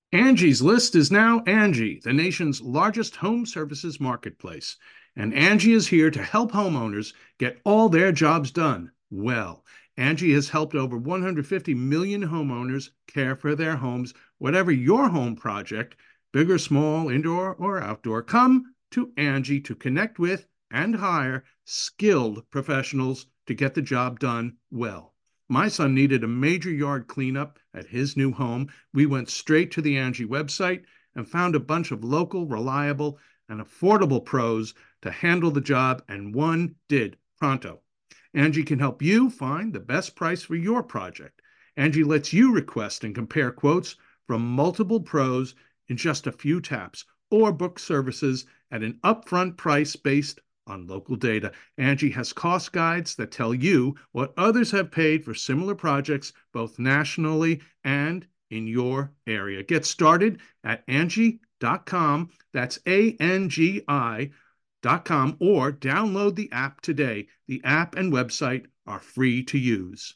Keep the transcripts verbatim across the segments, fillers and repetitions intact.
Angie's List is now Angie, the nation's largest home services marketplace. And Angie is here to help homeowners get all their jobs done well. Angie has helped over one hundred fifty million homeowners care for their homes. Whatever your home project, big or small, indoor or outdoor, come to Angie to connect with and hire skilled professionals to get the job done well. My son needed a major yard cleanup at his new home. We went straight to the Angie website and found a bunch of local, reliable, and affordable pros to handle the job, and one did pronto. Angie can help you find the best price for your project. Angie lets you request and compare quotes from multiple pros in just a few taps, or book services at an upfront price based on local data. Angie has cost guides that tell you what others have paid for similar projects, both nationally and in your area. Get started at Angie dot com. That's A N G I dot com, or download the app today. The app and website are free to use.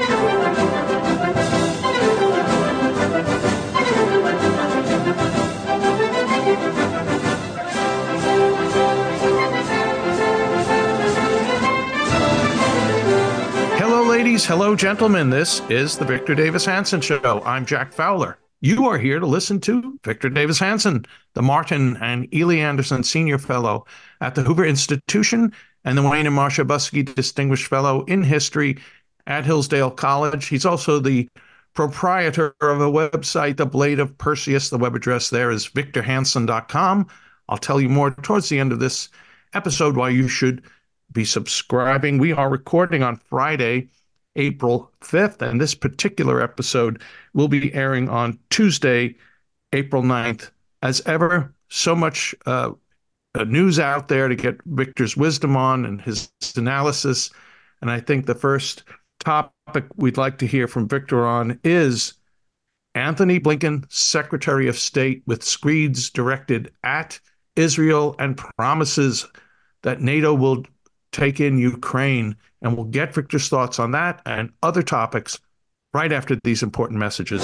Hello, ladies. Hello, gentlemen. This is the Victor Davis Hanson Show. I'm Jack Fowler. You are here to listen to Victor Davis Hanson, the Martin and Ely Anderson Senior Fellow at the Hoover Institution and the Wayne and Marcia Buskey Distinguished Fellow in History at Hillsdale College. He's also the proprietor of a website, The Blade of Perseus. The web address there is victor hanson dot com. I'll tell you more towards the end of this episode why you should be subscribing. We are recording on Friday, April fifth, and this particular episode will be airing on Tuesday, April ninth. As ever, so much uh, news out there to get Victor's wisdom on and his analysis. And I think the first topic we'd like to hear from Victor on is Antony Blinken, Secretary of State, with screeds directed at Israel and promises that NATO will take in Ukraine. And we'll get Victor's thoughts on that and other topics right after these important messages.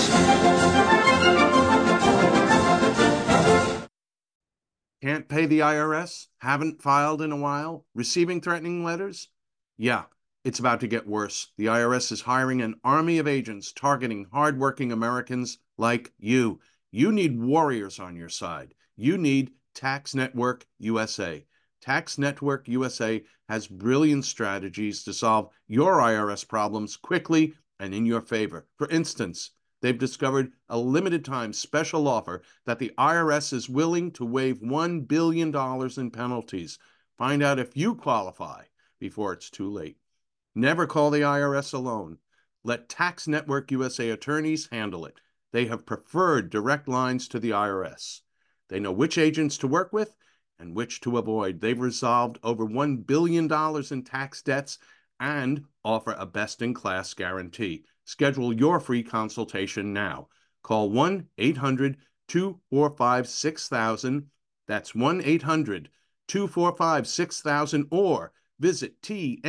Can't pay the I R S? Haven't filed in a while? Receiving threatening letters? Yeah, it's about to get worse. The I R S is hiring an army of agents targeting hardworking Americans like you. You need warriors on your side. You need Tax Network U S A. Tax Network U S A has brilliant strategies to solve your I R S problems quickly and in your favor. For instance, they've discovered a limited-time special offer that the I R S is willing to waive one billion dollars in penalties. Find out if you qualify before it's too late. Never call the I R S alone. Let Tax Network U S A attorneys handle it. They have preferred direct lines to the I R S. They know which agents to work with and which to avoid. They've resolved over one billion dollars in tax debts and offer a best-in-class guarantee. Schedule your free consultation now. Call one eight hundred two four five six thousand. That's one eight hundred two four five six thousand, or visit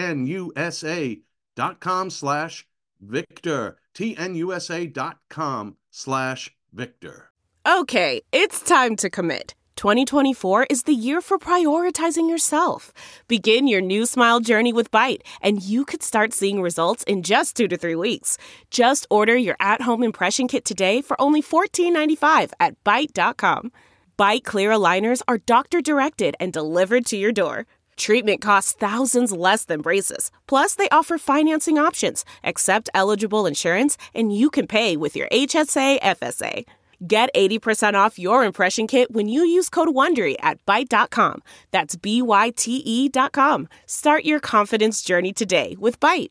tnusa.com slash Victor. tnusa.com slash Victor. Okay, it's time to commit. twenty twenty-four is the year for prioritizing yourself. Begin your new smile journey with Byte, and you could start seeing results in just two to three weeks. Just order your at-home impression kit today for only fourteen ninety-five at byte dot com. Byte clear aligners are doctor-directed and delivered to your door. Treatment costs thousands less than braces. Plus, they offer financing options, accept eligible insurance, and you can pay with your H S A F S A. Get eighty percent off your impression kit when you use code WONDERY at byte dot com. That's B Y T E dot com. Start your confidence journey today with Byte.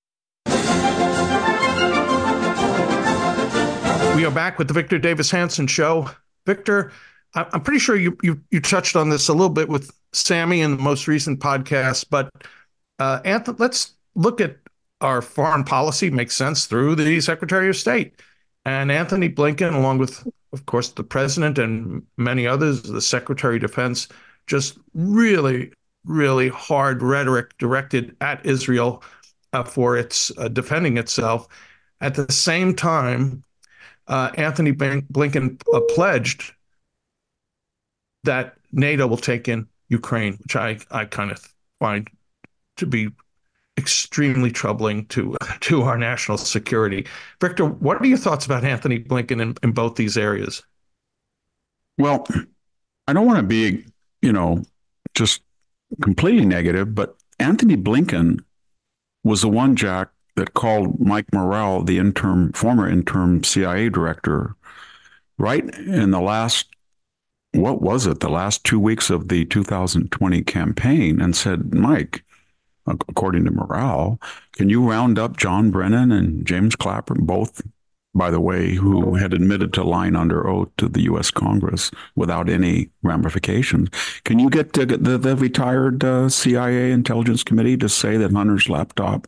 We are back with the Victor Davis Hanson Show. Victor, I'm pretty sure you, you, you touched on this a little bit with Sammy in the most recent podcast, but uh, Anthony, let's look at our foreign policy makes sense through the Secretary of State. And Antony Blinken, along with, of course, the president and many others, the Secretary of Defense, just really, really hard rhetoric directed at Israel uh, for its uh, defending itself. At the same time, uh, Anthony Blinken uh, pledged that NATO will take in Ukraine, which I, I kind of find to be extremely troubling to to our national security. Victor, what are your thoughts about Anthony Blinken in, in both these areas? Well, I don't want to be, you know, just completely negative, but Anthony Blinken was the one, Jack, that called Mike Morrell, the interim, former interim C I A director, right in the last, what was it, the last two weeks of the two thousand twenty campaign, and said, Mike, according to Morrell, can you round up John Brennan and James Clapper, both, by the way, who had admitted to lying under oath to the U S Congress without any ramifications? Can you get the, the, the retired uh, C I A Intelligence Committee to say that Hunter's laptop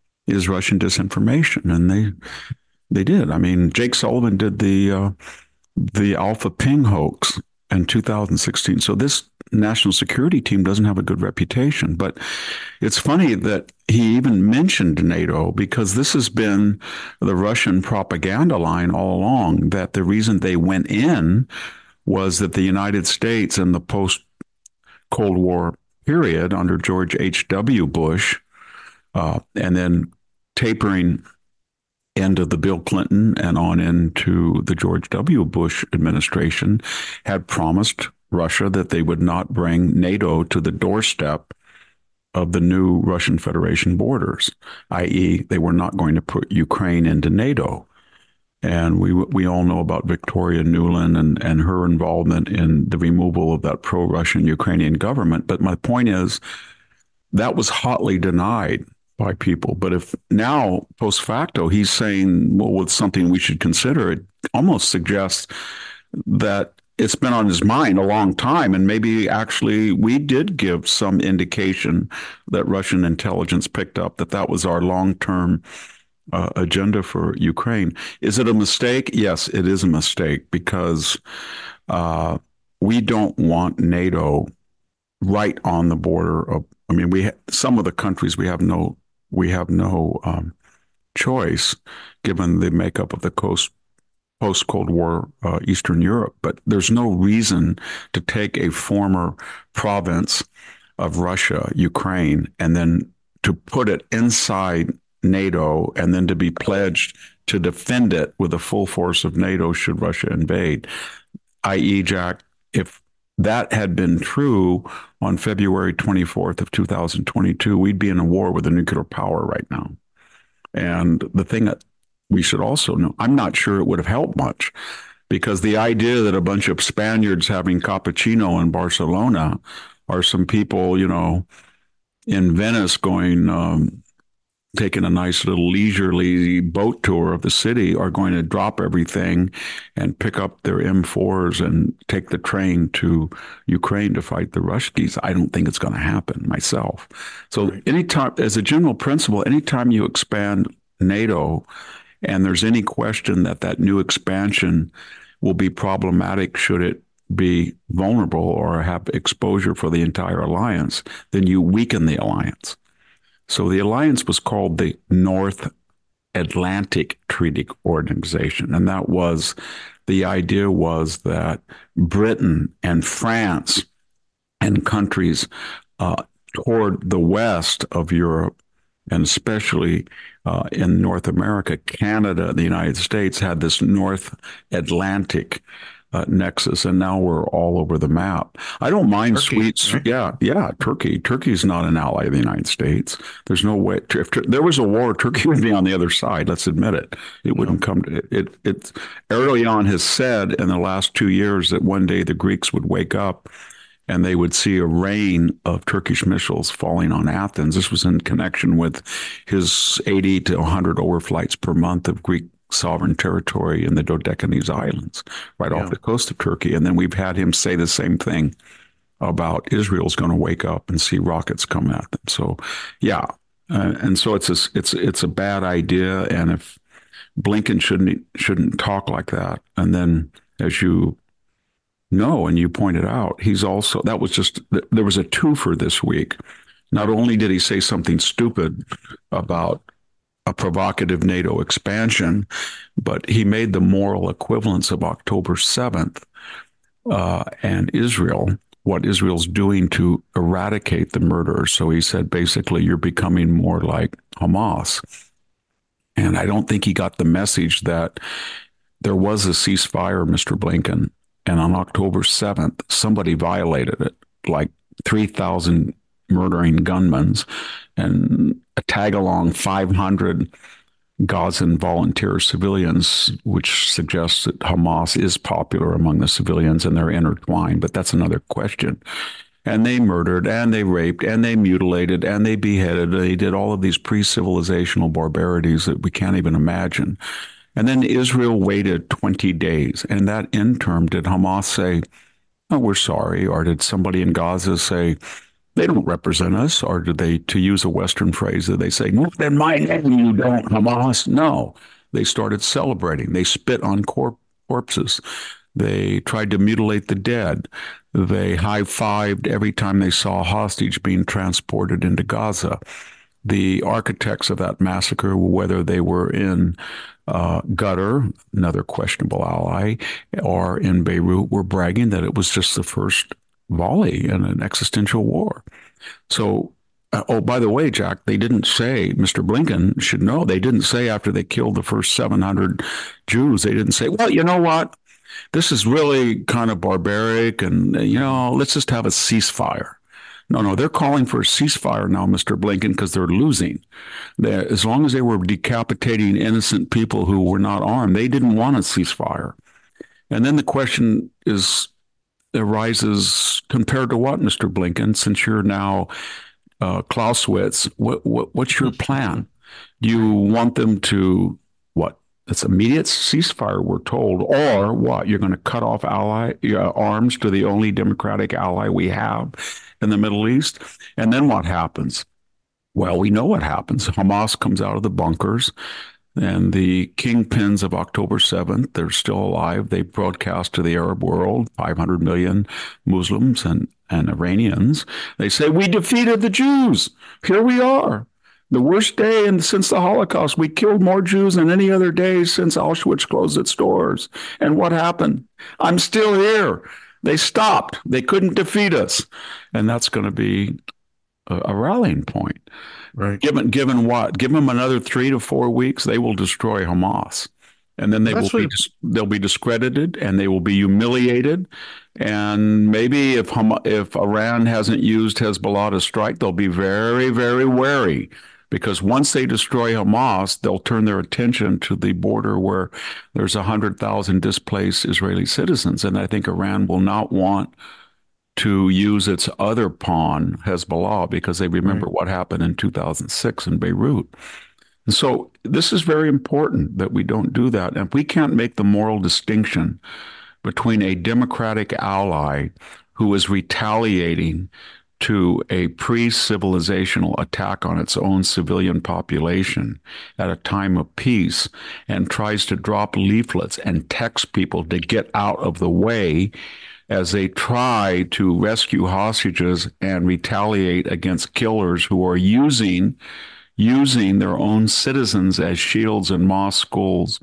is Russian disinformation? And they they did. I mean, Jake Sullivan did the uh, the Alpha Ping hoax in two thousand sixteen. So this national security team doesn't have a good reputation. But it's funny that he even mentioned NATO, because this has been the Russian propaganda line all along, that the reason they went in was that the United States in the post-Cold War period under George H W. Bush, uh, and then tapering end of the Bill Clinton and on into the George W. Bush administration, had promised Russia that they would not bring NATO to the doorstep of the new Russian Federation borders, that is they were not going to put Ukraine into NATO. And we we all know about Victoria Nuland and, and her involvement in the removal of that pro-Russian Ukrainian government. But my point is, that was hotly denied by people. But if now, post facto, he's saying, well, it's something we should consider, it almost suggests that it's been on his mind a long time. And maybe actually we did give some indication that Russian intelligence picked up that that was our long-term uh, agenda for Ukraine. Is it a mistake? Yes, it is a mistake, because uh, we don't want NATO right on the border of, I mean, we ha- some of the countries we have no we have no um, choice given the makeup of the coast post-Cold War uh, Eastern Europe. But there's no reason to take a former province of Russia, Ukraine, and then to put it inside NATO and then to be pledged to defend it with the full force of NATO should Russia invade. that is, Jack, if that had been true on February twenty-fourth of two thousand twenty-two, we'd be in a war with a nuclear power right now. And the thing that we should also know, I'm not sure it would have helped much, because the idea that a bunch of Spaniards having cappuccino in Barcelona are some people, you know, in Venice going, um, taking a nice little leisurely boat tour of the city, are going to drop everything and pick up their M fours and take the train to Ukraine to fight the Ruskies. I don't think it's going to happen myself. So anytime, as a general principle, anytime you expand NATO and there's any question that that new expansion will be problematic should it be vulnerable or have exposure for the entire alliance, then you weaken the alliance. So the alliance was called the North Atlantic Treaty Organization. And that was, the idea was that Britain and France and countries uh, toward the west of Europe, and especially uh, in North America, Canada, the United States, had this North Atlantic Uh, nexus, and now we're all over the map. I don't mind Turkey, sweets. right? Yeah, yeah, Turkey. Turkey's not an ally of the United States. There's no way. If there was a war, Turkey would be on the other side. Let's admit it. It wouldn't come to it. It. It Erdogan has said in the last two years that one day the Greeks would wake up and they would see a rain of Turkish missiles falling on Athens. This was in connection with his eighty to one hundred overflights per month of Greek sovereign territory in the Dodecanese Islands, right yeah. off the coast of Turkey. And then we've had him say the same thing about Israel's going to wake up and see rockets come at them. So, yeah. Uh, and so it's a, it's, it's a bad idea. And if Blinken shouldn't, shouldn't talk like that. And then, as you know, and you pointed out, he's also, that was just, there was a twofer this week. Not only did he say something stupid about a provocative NATO expansion, but he made the moral equivalence of October seventh uh, and Israel, what Israel's doing to eradicate the murderers. So he said, basically, you're becoming more like Hamas. And I don't think he got the message that there was a ceasefire, Mister Blinken, and on October seventh, somebody violated it, like three thousand murdering gunmen and a tag along five hundred Gazan volunteer civilians, which suggests that Hamas is popular among the civilians and they're intertwined. But that's another question. And they murdered and they raped and they mutilated and they beheaded. They did all of these pre-civilizational barbarities that we can't even imagine. And then Israel waited twenty days. And in that interim, did Hamas say, oh, we're sorry? Or did somebody in Gaza say, they don't represent us? Or did they, to use a Western phrase, did they say, well, then my name you don't, Hamas? No. They started celebrating. They spit on corp- corpses. They tried to mutilate the dead. They high-fived every time they saw a hostage being transported into Gaza. The architects of that massacre, whether they were in uh, Qatar, another questionable ally, or in Beirut, were bragging that it was just the first volley in an existential war. So, uh, oh, by the way, Jack, they didn't say, Mister Blinken should know, they didn't say after they killed the first seven hundred Jews, they didn't say, well, you know what? This is really kind of barbaric and, you know, let's just have a ceasefire. No, no, they're calling for a ceasefire now, Mister Blinken, because they're losing. They're, as long as they were decapitating innocent people who were not armed, they didn't want a ceasefire. And then the question is, arises compared to what, Mister Blinken, since you're now uh, Clausewitz, what, what, what's your plan? Do you want them to, what? It's immediate ceasefire, we're told, or what? You're going to cut off ally uh, arms to the only democratic ally we have in the Middle East? And then what happens? Well, we know what happens. Hamas comes out of the bunkers, and the kingpins of October seventh, they're still alive. They broadcast to the Arab world, five hundred million Muslims and, and Iranians. They say, we defeated the Jews. Here we are. The worst day in, since the Holocaust. We killed more Jews than any other day since Auschwitz closed its doors. And what happened? I'm still here. They stopped. They couldn't defeat us. And that's going to be a, a rallying point. Right. Given, given what? Give them another three to four weeks, they will destroy Hamas. And then they That's will be dis- they'll be discredited and they will be humiliated. And maybe if Ham- if Iran hasn't used Hezbollah to strike, they'll be very, very wary. Because once they destroy Hamas, they'll turn their attention to the border where there's one hundred thousand displaced Israeli citizens. And I think Iran will not want to use its other pawn, Hezbollah, because they remember right. what happened in two thousand six in Beirut. And so this is very important that we don't do that. And if we can't make the moral distinction between a democratic ally who is retaliating to a pre-civilizational attack on its own civilian population at a time of peace and tries to drop leaflets and text people to get out of the way as they try to rescue hostages and retaliate against killers who are using using their own citizens as shields in mosque schools,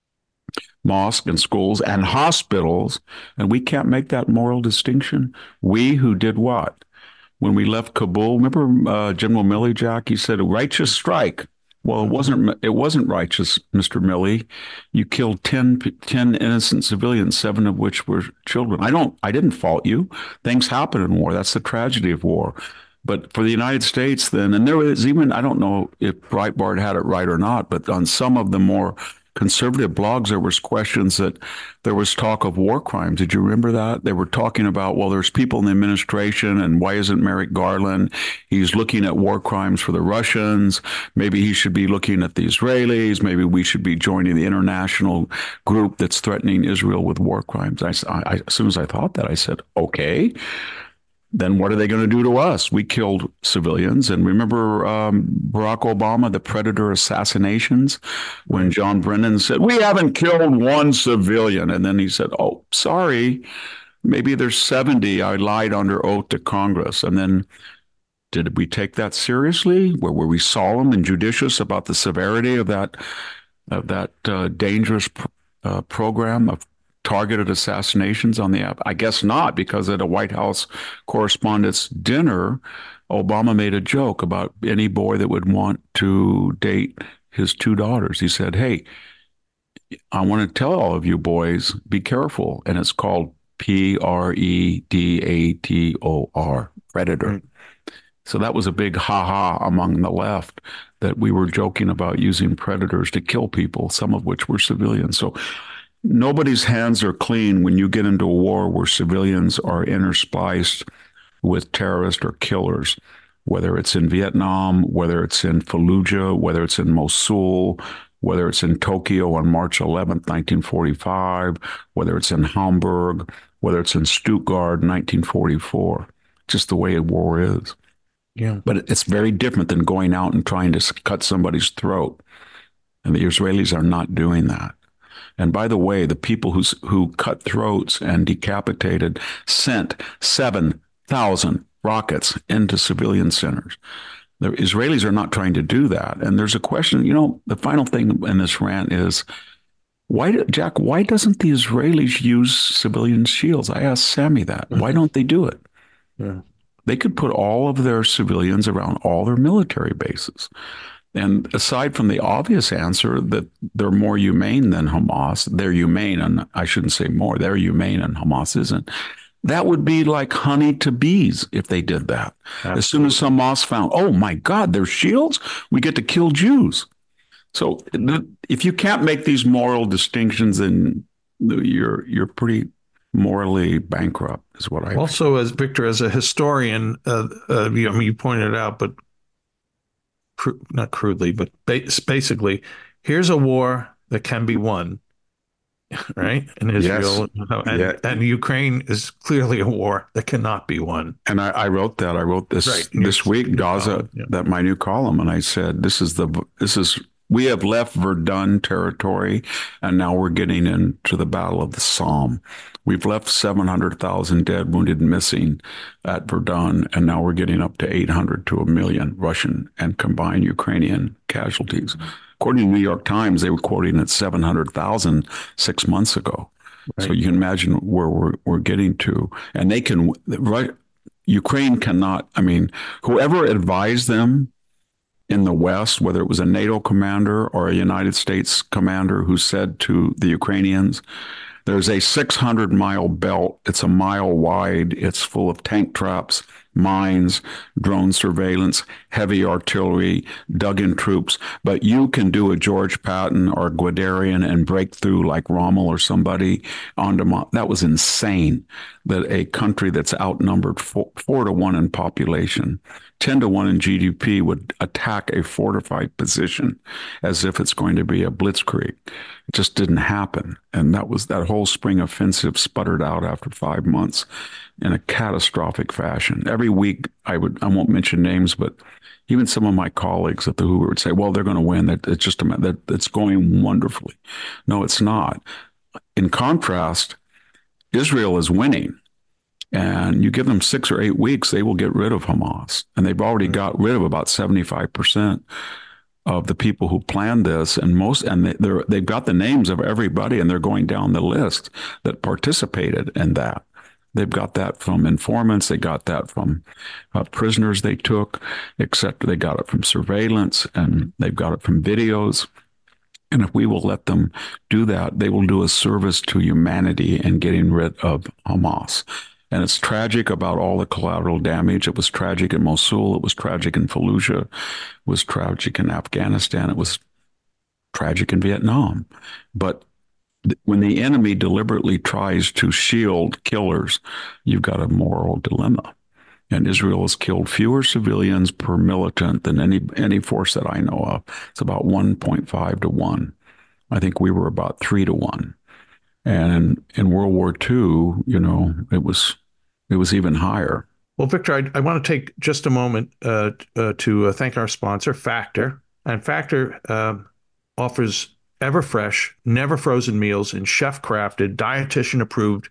mosque and schools and hospitals. And we can't make that moral distinction. We who did what? When we left Kabul, remember uh, General Milley, Jack? He said, a righteous strike. Well, it wasn't it wasn't righteous, Mister Milley. You killed ten, ten innocent civilians, seven of which were children. I don't I didn't fault you. Things happen in war. That's the tragedy of war. But for the United States then, and there was even, I don't know if Breitbart had it right or not, but on some of the more conservative blogs, there was questions that there was talk of war crimes. Did you remember that? They were talking about, well, there's people in the administration, and why isn't Merrick Garland? He's looking at war crimes for the Russians. Maybe he should be looking at the Israelis. Maybe we should be joining the international group that's threatening Israel with war crimes. I, I, as soon as I thought that, I said, okay. Then what are they going to do to us? We killed civilians. And remember um, Barack Obama, the Predator assassinations, when John Brennan said, we haven't killed one civilian. And then he said, oh, sorry, maybe there's seventy. I lied under oath to Congress. And then Did we take that seriously? Were, were we solemn and judicious about the severity of that of that uh, dangerous pr- uh, program of targeted assassinations on the app? I guess not, because at a White House Correspondents' Dinner, Obama made a joke about any boy that would want to date his two daughters. He said, hey, I want to tell all of you boys, be careful. And it's called P R E D A T O R, predator. Mm-hmm. So that was a big ha-ha among the left, that we were joking about using predators to kill people, some of which were civilians. So nobody's hands are clean when you get into a war where civilians are interspliced with terrorists or killers, whether it's in Vietnam, whether it's in Fallujah, whether it's in Mosul, whether it's in Tokyo on March eleventh, nineteen forty-five, whether it's in Hamburg, whether it's in Stuttgart, nineteen forty-four, just the way a war is. Yeah. But it's very different than going out and trying to cut somebody's throat. And the Israelis are not doing that. And by the way, the people who, who cut throats and decapitated sent seven thousand rockets into civilian centers. The Israelis are not trying to do that. And there's a question, you know, the final thing in this rant is, why, Jack, why doesn't the Israelis use civilian shields? I asked Sammy that. Why don't they do it? Yeah. They could put all of their civilians around all their military bases. And aside from the obvious answer that they're more humane than Hamas, they're humane, and I shouldn't say more, they're humane and Hamas isn't. That would be like honey to bees if they did that. Absolutely. As soon as Hamas found, oh my God, there's shields, we get to kill Jews. So if you can't make these moral distinctions, then you're you're pretty morally bankrupt, is what I also, as Victor, as a historian, uh, uh, you, I mean, you pointed it out, but cru- not crudely, but ba- basically, here's a war that can be won, right? In Israel, yes. and, yeah. and Ukraine is clearly a war that cannot be won. And I, I wrote that. I wrote this right. this week, Gaza, yeah. that my new column, and I said, this is the this is. We have left Verdun territory, and now we're getting into the Battle of the Somme. We've left seven hundred thousand dead, wounded, missing at Verdun, and now we're getting up to eight hundred to a million Russian and combined Ukrainian casualties. Mm-hmm. According to the New York Times, they were quoting at seven hundred thousand six months ago. Right. So you can imagine where we're, we're getting to. And they can, right, Ukraine cannot, I mean, whoever advised them in the West, whether it was a NATO commander or a United States commander who said to the Ukrainians, there's a six hundred mile belt. It's a mile wide. It's full of tank traps, mines, drone surveillance, heavy artillery, dug-in troops. But you can do a George Patton or a Guderian and break through like Rommel or somebody onto Mon- that was insane. That a country that's outnumbered four, four to one in population, ten to one in G D P, would attack a fortified position as if it's going to be a blitzkrieg. It just didn't happen. And that was that whole spring offensive sputtered out after five months in a catastrophic fashion. Every week, I would, I won't mention names, but even some of my colleagues at the Hoover would say, well, they're going to win. That it's just a, that it's going wonderfully. No, it's not. In contrast, Israel is winning. And you give them six or eight weeks, they will get rid of Hamas. And they've already got rid of about seventy-five percent of the people who planned this. And most, and they, they're, they've got the names of everybody, and they're going down the list that participated in that. They've got that from informants. They got that from uh, prisoners they took, except they got it from surveillance, and they've got it from videos. And if we will let them do that, they will do a service to humanity in getting rid of Hamas. And it's tragic about all the collateral damage. It was tragic in Mosul. It was tragic in Fallujah. It was tragic in Afghanistan. It was tragic in Vietnam. But th- when the enemy deliberately tries to shield killers, you've got a moral dilemma. And Israel has killed fewer civilians per militant than any any force that I know of. It's about one point five to one. I think we were about three to one. And in World War Two, you know, it was it was even higher. Well, Victor, I, I want to take just a moment uh, uh, to uh, thank our sponsor, Factor. And Factor uh, offers ever fresh, never frozen meals in chef-crafted, dietitian-approved,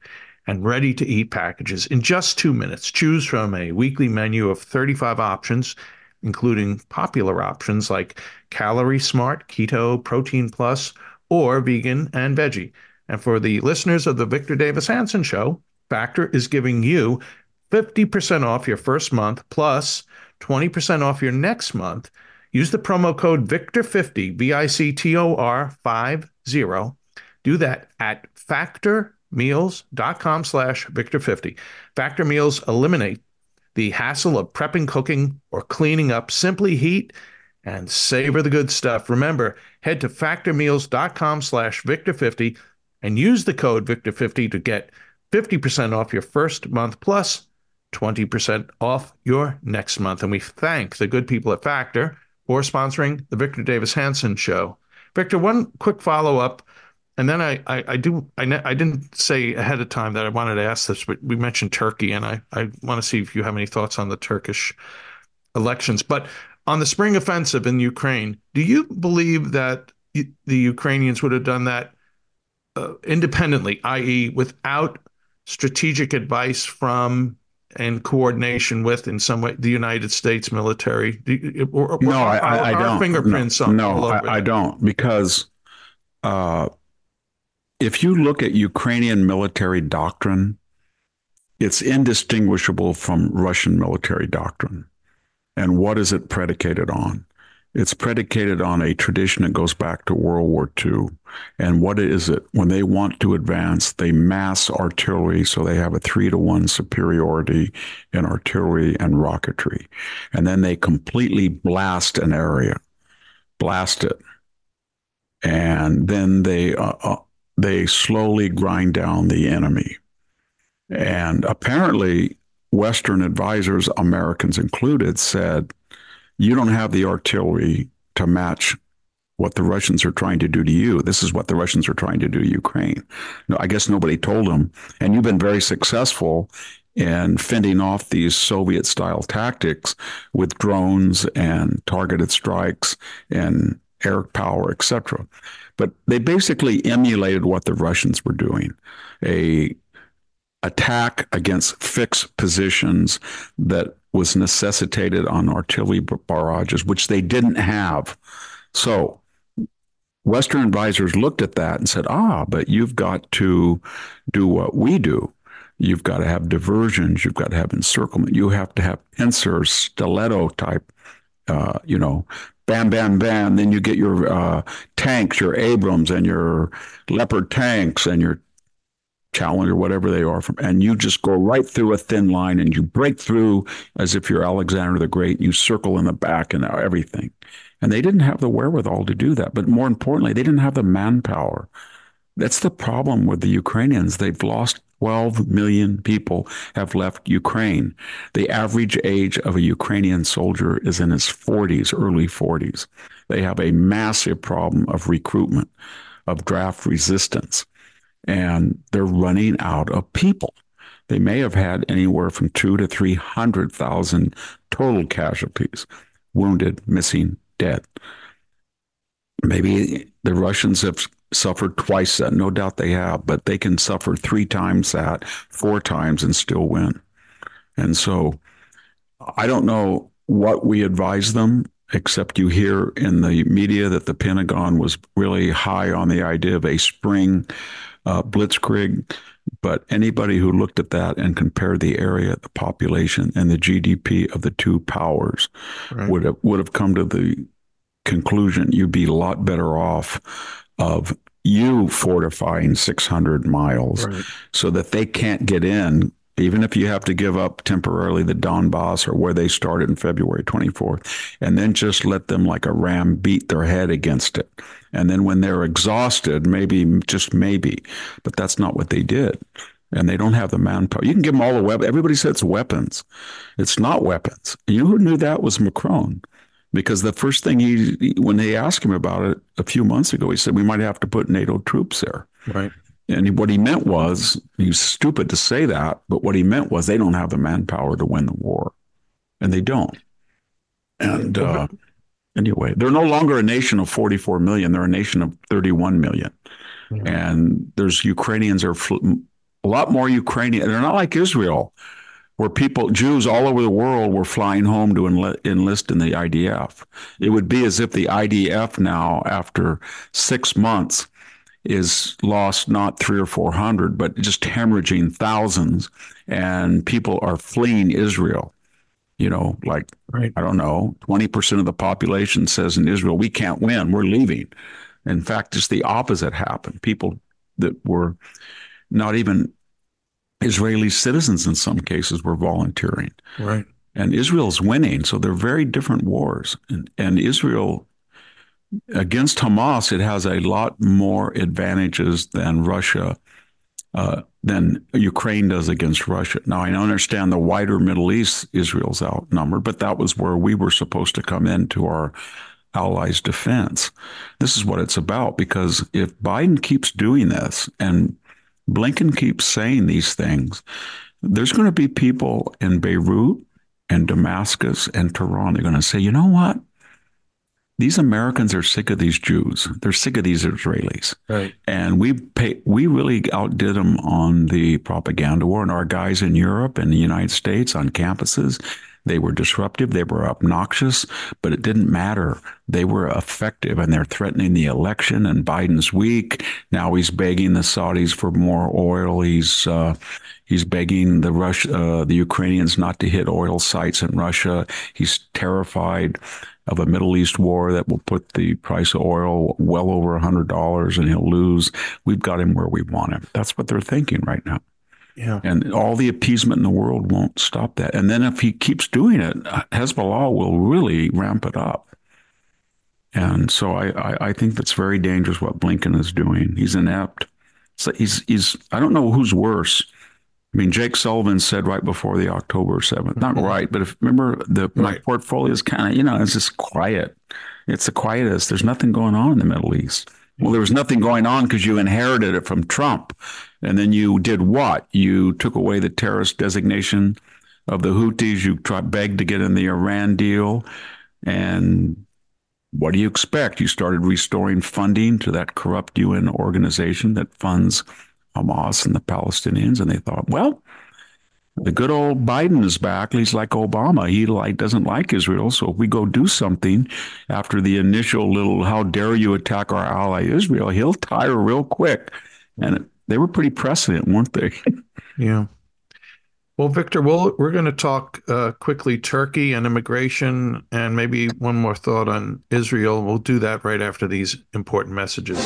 and ready-to-eat packages in just two minutes. Choose from a weekly menu of thirty-five options, including popular options like Calorie Smart, Keto, Protein Plus, or Vegan and Veggie. And for the listeners of the Victor Davis Hanson Show, Factor is giving you fifty percent off your first month plus twenty percent off your next month. Use the promo code Victor fifty, V I C T O R fifty. Do that at factormeals.com slash Victor50. Factor Meals eliminate the hassle of prepping, cooking, or cleaning up. Simply heat and savor the good stuff. Remember, head to factormeals.com slash Victor50 and use the code Victor fifty to get fifty percent off your first month plus twenty percent off your next month. And we thank the good people at Factor for sponsoring the Victor Davis Hanson Show. Victor, one quick follow-up, and then I, I, I do I, I didn't say ahead of time that I wanted to ask this, but we mentioned Turkey, and I, I want to see if you have any thoughts on the Turkish elections. But on the spring offensive in Ukraine, do you believe that the Ukrainians would have done that uh, independently, that is without strategic advice from and coordination with, in some way, the United States military? Or, or, no, I, I, I don't. Fingerprints no, on no all over I, I don't, because uh, if you look at Ukrainian military doctrine, it's indistinguishable from Russian military doctrine. And what is it predicated on? It's predicated on a tradition that goes back to World War Two. And what is it? When they want to advance, they mass artillery, so they have a three to one superiority in artillery and rocketry. And then they completely blast an area, blast it. And then they uh, uh, they slowly grind down the enemy. And apparently, Western advisors, Americans included, said, you don't have the artillery to match what the Russians are trying to do to you. This is what the Russians are trying to do to Ukraine. No, I guess nobody told them. And you've been very successful in fending off these Soviet-style tactics with drones and targeted strikes and air power, et cetera. But they basically emulated what the Russians were doing. A attack against fixed positions that was necessitated on artillery barrages, which they didn't have. So Western advisors looked at that and said, ah, but you've got to do what we do. You've got to have diversions. You've got to have encirclement. You have to have pincers, stiletto type, uh, you know, bam, bam, bam. Then you get your uh, tanks, your Abrams and your Leopard tanks and your Challenger, whatever they are, from, and you just go right through a thin line and you break through as if you're Alexander the Great. You circle in the back and everything. And they didn't have the wherewithal to do that. But more importantly, they didn't have the manpower. That's the problem with the Ukrainians. They've lost twelve million people have left Ukraine. The average age of a Ukrainian soldier is in his forties, early forties. They have a massive problem of recruitment, of draft resistance. And they're running out of people. They may have had anywhere from two to three hundred thousand total casualties, wounded, missing, dead. Maybe the Russians have suffered twice that. No doubt they have, but they can suffer three times that, four times, and still win. And so I don't know what we advise them, except you hear in the media that the Pentagon was really high on the idea of a spring Uh, blitzkrieg, but anybody who looked at that and compared the area, the population, and the G D P of the two powers right. would have would have come to the conclusion you'd be a lot better off of you fortifying six hundred miles right. so that they can't get in, even if you have to give up temporarily the Donbass or where they started in February twenty-fourth, and then just let them like a ram beat their head against it. And then when they're exhausted, maybe, just maybe, but that's not what they did. And they don't have the manpower. You can give them all the weapons. Everybody says it's weapons. It's not weapons. You know who knew that was Macron? Because the first thing he, when they asked him about it a few months ago, he said, we might have to put NATO troops there. Right. And what he meant was, he's stupid to say that, but what he meant was they don't have the manpower to win the war. And they don't. And uh, anyway, they're no longer a nation of forty-four million. They're a nation of thirty-one million. Mm-hmm. And there's Ukrainians are fl- a lot more Ukrainian. They're not like Israel, where people, Jews all over the world, were flying home to enlist in the I D F. It would be as if the I D F now, after six months, is lost not three or four hundred, but just hemorrhaging thousands, and people are fleeing Israel. You know, like, right. I don't know, twenty percent of the population says in Israel, we can't win, we're leaving. In fact, just the opposite happened. People that were not even Israeli citizens in some cases were volunteering. Right. And Israel's winning. So they're very different wars. And, and Israel, against Hamas, it has a lot more advantages than Russia, uh, than Ukraine does against Russia. Now, I understand the wider Middle East, Israel's outnumbered, but that was where we were supposed to come into our allies' defense. This is what it's about, because if Biden keeps doing this and Blinken keeps saying these things, there's going to be people in Beirut and Damascus and Tehran. They're going to say, you know what? These Americans are sick of these Jews. They're sick of these Israelis. Right. And we pay, we really outdid them on the propaganda war. And our guys in Europe and the United States on campuses, they were disruptive, they were obnoxious, but it didn't matter. They were effective, and they're threatening the election, and Biden's weak. Now he's begging the Saudis for more oil. He's uh, he's begging the Rush, uh, the Ukrainians not to hit oil sites in Russia. He's terrified of a Middle East war that will put the price of oil well over one hundred dollars, and he'll lose. We've got him where we want him. That's what they're thinking right now. Yeah. And all the appeasement in the world won't stop that. And then if he keeps doing it, Hezbollah will really ramp it up. And so I, I, I think that's very dangerous what Blinken is doing. He's inept. So he's, he's, I don't know who's worse. I mean, Jake Sullivan said right before the October seventh, not mm-hmm. right, but if remember the right. my portfolio is kind of, you know, it's just quiet. It's the quietest. There's nothing going on in the Middle East. Well, there was nothing going on because you inherited it from Trump. And then you did what? You took away the terrorist designation of the Houthis. You tried, begged to get in the Iran deal. And what do you expect? You started restoring funding to that corrupt U N organization that funds Hamas and the Palestinians. And they thought, well, the good old Biden is back. He's like Obama. He like doesn't like Israel. So if we go do something after the initial little, how dare you attack our ally Israel, he'll tire real quick. And it, they were pretty prescient, weren't they? Yeah. Well, Victor, we'll, we're going to talk uh, quickly Turkey and immigration, and maybe one more thought on Israel. We'll do that right after these important messages.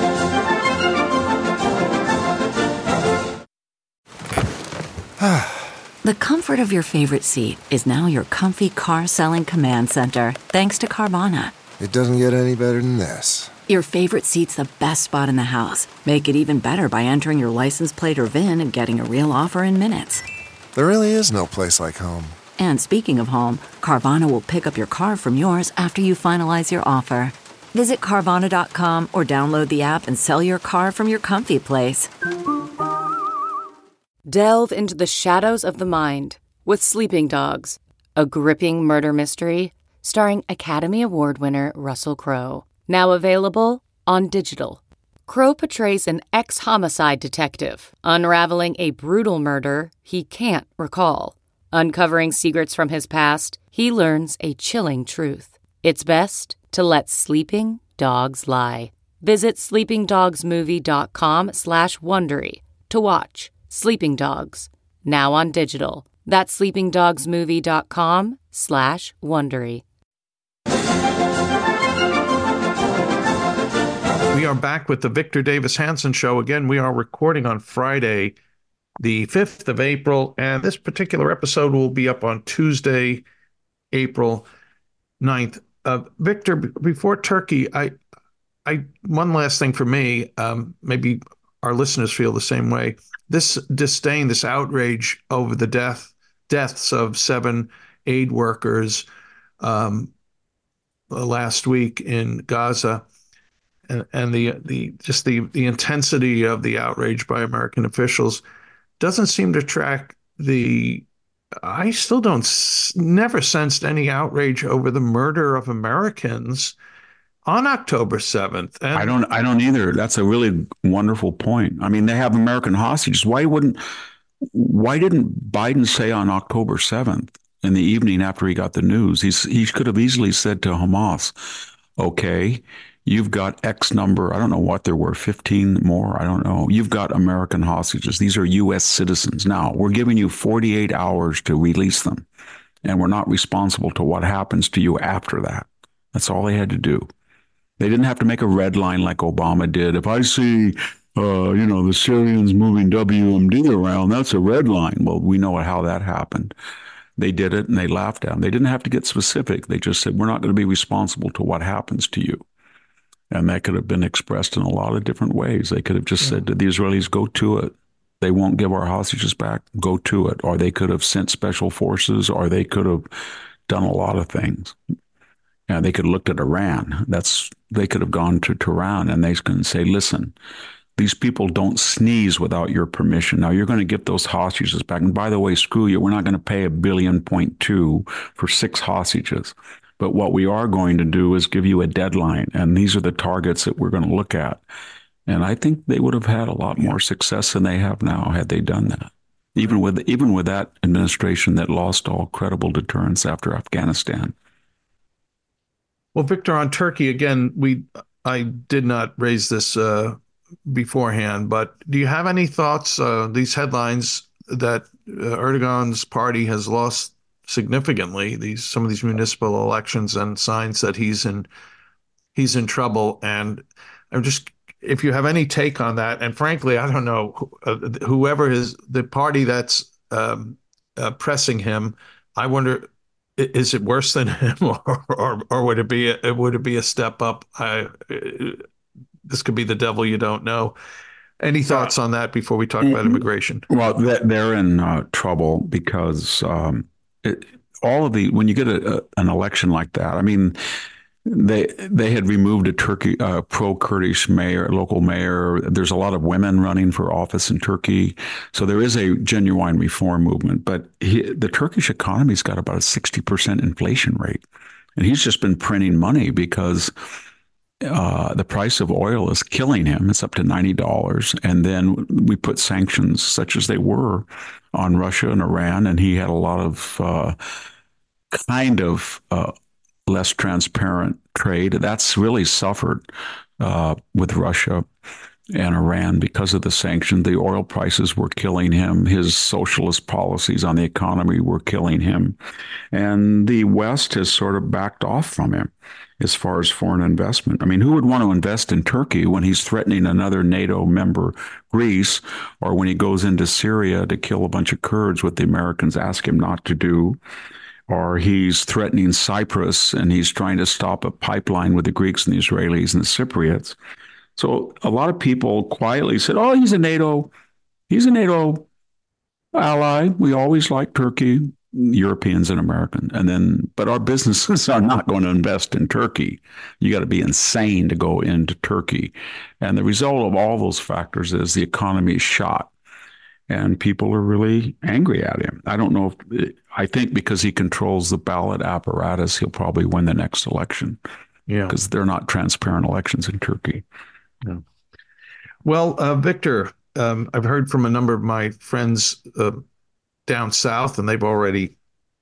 The comfort of your favorite seat is now your comfy car selling command center, thanks to Carvana. It doesn't get any better than this. Your favorite seat's the best spot in the house. Make it even better by entering your license plate or V I N and getting a real offer in minutes. There really is no place like home. And speaking of home, Carvana will pick up your car from yours after you finalize your offer. Visit Carvana dot com or download the app and sell your car from your comfy place. Delve into the shadows of the mind with Sleeping Dogs, a gripping murder mystery starring Academy Award winner Russell Crowe. Now available on digital. Crowe portrays an ex-homicide detective unraveling a brutal murder he can't recall. Uncovering secrets from his past, he learns a chilling truth. It's best to let sleeping dogs lie. Visit sleepingdogsmovie.com slash Wondery to watch Sleeping Dogs, now on digital. That's sleepingdogsmovie.com slash Wondery. We are back with the Victor Davis Hanson Show. Again, we are recording on Friday, the fifth of April, and this particular episode will be up on Tuesday, April ninth. Uh, Victor, b- before Turkey, I, I one last thing for me, um, maybe our listeners feel the same way. This disdain, this outrage over the death deaths of seven aid workers um, last week in Gaza, and, and the the just the the intensity of the outrage by American officials doesn't seem to track the. I still don't never sensed any outrage over the murder of Americans on October seventh. And I don't I don't either. That's a really wonderful point. I mean, they have American hostages. Why wouldn't why didn't Biden say on October seventh in the evening after he got the news? He's he could have easily said to Hamas, okay, you've got X number, I don't know what there were, fifteen more, I don't know. You've got American hostages. These are U S citizens. Now, we're giving you forty-eight hours to release them, and we're not responsible to what happens to you after that. That's all they had to do. They didn't have to make a red line like Obama did. If I see, uh, you know, the Syrians moving W M D around, that's a red line. Well, we know how that happened. They did it and they laughed at them. They didn't have to get specific. They just said, we're not going to be responsible to what happens to you. And that could have been expressed in a lot of different ways. They could have just yeah. said to the Israelis, go to it. They won't give our hostages back. Go to it. Or they could have sent special forces, or they could have done a lot of things. Yeah, they could have looked at Iran. That's they could have gone to Tehran and they can say, listen, these people don't sneeze without your permission. Now you're going to get those hostages back. And by the way, screw you. We're not going to pay a billion point two for six hostages. But what we are going to do is give you a deadline. And these are the targets that we're going to look at. And I think they would have had a lot more success than they have now had they done that. Even with even with that administration that lost all credible deterrence after Afghanistan. Well, Victor, on Turkey, again, we I did not raise this uh, beforehand, but do you have any thoughts, uh, these headlines that uh, Erdogan's party has lost significantly, these some of these municipal elections, and signs that he's in he's in trouble? And I'm just, if you have any take on that, and frankly, I don't know, uh, whoever is the party that's um, uh, pressing him, I wonder, is it worse than him, or, or or would it be a, would it be a step up? I, this could be the devil you don't know. Any thoughts uh, on that before we talk about immigration? Well, they're in uh, trouble because um, it, all of the when you get a, a, an election like that, I mean, they they had removed a Turkey uh, pro-Kurdish mayor, local mayor. There's a lot of women running for office in Turkey, so there is a genuine reform movement. But he, the Turkish economy's got about a sixty percent inflation rate, and he's just been printing money because uh, the price of oil is killing him. It's up to ninety dollars, and then we put sanctions, such as they were, on Russia and Iran, and he had a lot of uh, kind of uh, less transparent trade. That's really suffered uh, with Russia and Iran because of the sanctions. The oil prices were killing him. His socialist policies on the economy were killing him. And the West has sort of backed off from him as far as foreign investment. I mean, who would want to invest in Turkey when he's threatening another NATO member, Greece, or when he goes into Syria to kill a bunch of Kurds, what the Americans ask him not to do? Or he's threatening Cyprus and he's trying to stop a pipeline with the Greeks and the Israelis and the Cypriots. So a lot of people quietly said, oh, he's a NATO, he's a NATO ally. We always like Turkey, Europeans and Americans. And then, but our businesses are not going to invest in Turkey. You got to be insane to go into Turkey. And the result of all those factors is the economy is shot. And people are really angry at him. I don't know if, I think because he controls the ballot apparatus, he'll probably win the next election. Yeah. Because they're not transparent elections in Turkey. Yeah. Well, uh, Victor, um, I've heard from a number of my friends uh, down south, and they've already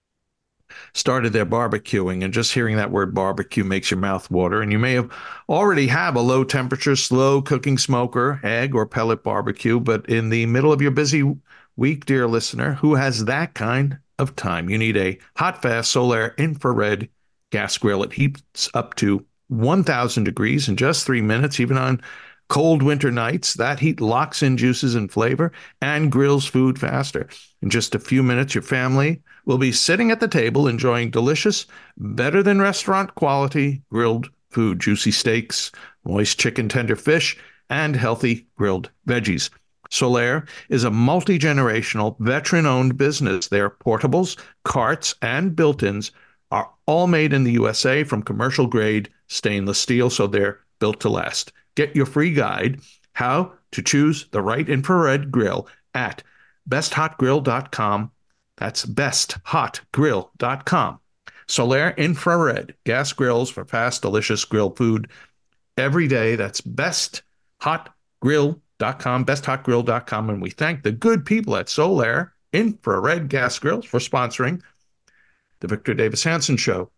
started their barbecuing, and just hearing that word barbecue makes your mouth water. And you may have already have a low temperature, slow cooking smoker, egg or pellet barbecue, but in the middle of your busy week, dear listener, who has that kind of time? You need a hot, fast Solaire infrared gas grill. It heats up to one thousand degrees in just three minutes, even on cold winter nights. That heat locks in juices and flavor and grills food faster. In just a few minutes, your family will be sitting at the table enjoying delicious, better than restaurant quality grilled food, juicy steaks, moist chicken, tender fish, and healthy grilled veggies. Solaire is a multi-generational, veteran-owned business. Their portables, carts, and built-ins are all made in the U S A from commercial-grade stainless steel, so they're built to last. Get your free guide, How to Choose the Right Infrared Grill, at best hot grill dot com. That's best hot grill dot com. Solaire infrared gas grills for fast, delicious grill food every day. That's best hot grill dot com, best hot grill dot com. And we thank the good people at Solaire Infrared Gas Grills for sponsoring the Victor Davis Hanson Show.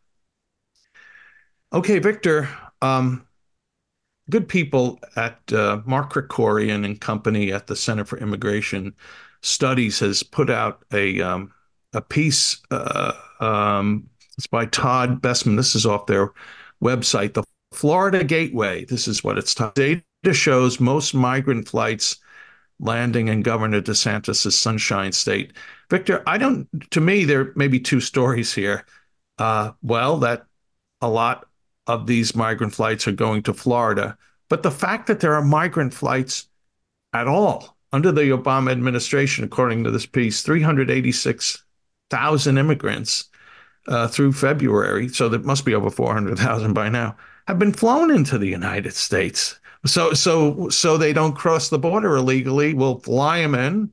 Okay, Victor, um, good people at uh, Mark Krikorian and company at the Center for Immigration Studies has put out a um, a piece. Uh, um, it's by Todd Bestman. This is off their website, the Florida Gateway. This is what it's titled. Data shows most migrant flights landing in Governor DeSantis' Sunshine State. Victor, I don't. To me, there may be two stories here. Uh, well, that a lot of these migrant flights are going to Florida, but the fact that there are migrant flights at all under the Obama administration, according to this piece, three hundred eighty-six thousand immigrants uh, through February, so there must be over four hundred thousand by now, have been flown into the United States. So, so, so they don't cross the border illegally. We'll fly them in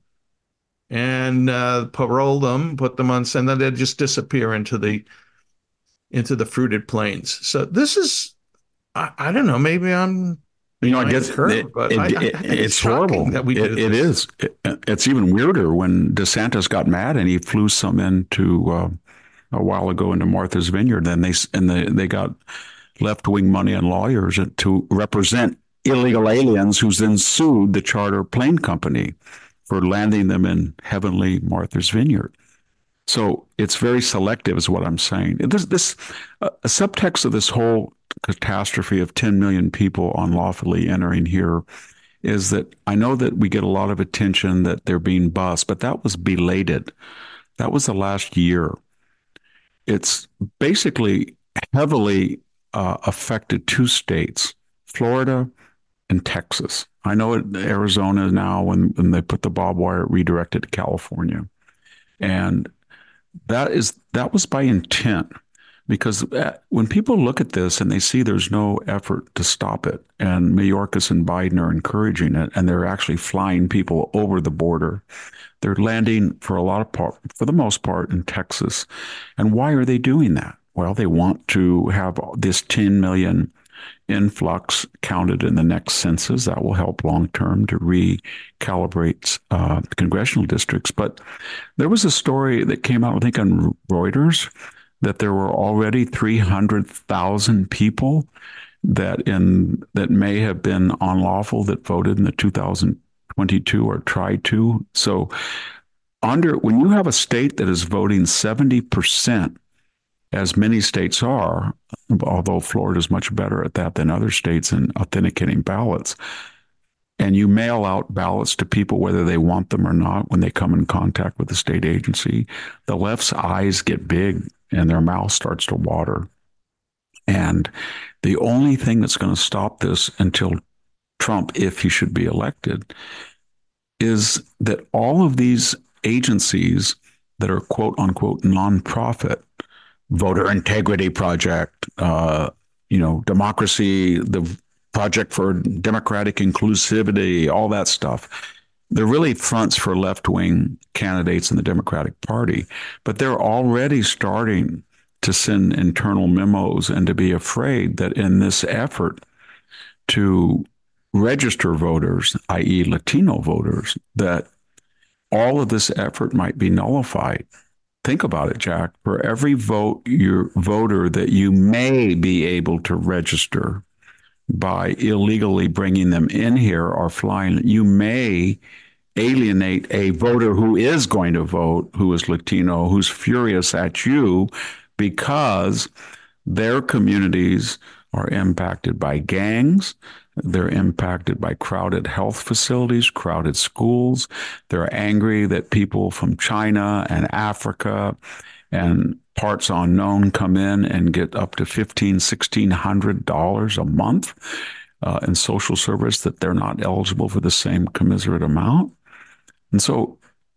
and uh, parole them, put them on, and then they just disappear into the into the fruited plains. So this is, I, I don't know, maybe I'm. You know, I guess it, it, I, I it, it's, it's horrible. That we do it, it is. It, it's even weirder when DeSantis got mad and he flew some into uh, a while ago into Martha's Vineyard. Then they and they they got left-wing money and lawyers to represent illegal aliens, who's then sued the charter plane company for landing them in heavenly Martha's Vineyard. So it's very selective, is what I'm saying. This, this uh, a subtext of this whole catastrophe of ten million people unlawfully entering here is that I know that we get a lot of attention that they're being bused, but that was belated. That was the last year. It's basically heavily uh, affected two states, Florida and Texas. I know it, Arizona now, when, when they put the barbed wire, redirected to California. And that is that was by intent. Because when people look at this and they see there's no effort to stop it, and Mayorkas and Biden are encouraging it, and they're actually flying people over the border, they're landing for a lot of part, for the most part, in Texas. And why are they doing that? Well, they want to have this ten million influx counted in the next census. That will help long term to recalibrate uh, congressional districts. But there was a story that came out, I think, on Reuters, that there were already three hundred thousand people that in that may have been unlawful that voted in the two thousand twenty-two or tried to. So under when you have a state that is voting seventy percent, as many states are, although Florida is much better at that than other states in authenticating ballots, and you mail out ballots to people whether they want them or not when they come in contact with the state agency, the left's eyes get big and their mouth starts to water. And the only thing that's going to stop this until Trump, if he should be elected, is that all of these agencies that are quote unquote nonprofit, Voter Integrity Project, uh, you know, democracy, the Project for Democratic Inclusivity, all that stuff, they're really fronts for left-wing candidates in the Democratic Party, but they're already starting to send internal memos and to be afraid that in this effort to register voters, that is. Latino voters, that all of this effort might be nullified. Think about it, Jack. For every vote, your voter that you may be able to register by illegally bringing them in here or flying, you may alienate a voter who is going to vote, who is Latino, who's furious at you because their communities are impacted by gangs. They're impacted by crowded health facilities, crowded schools. They're angry that people from China and Africa and parts unknown come in and get up to fifteen hundred dollars, sixteen hundred dollars a month uh, in social service, that they're not eligible for the same commiserate amount. And so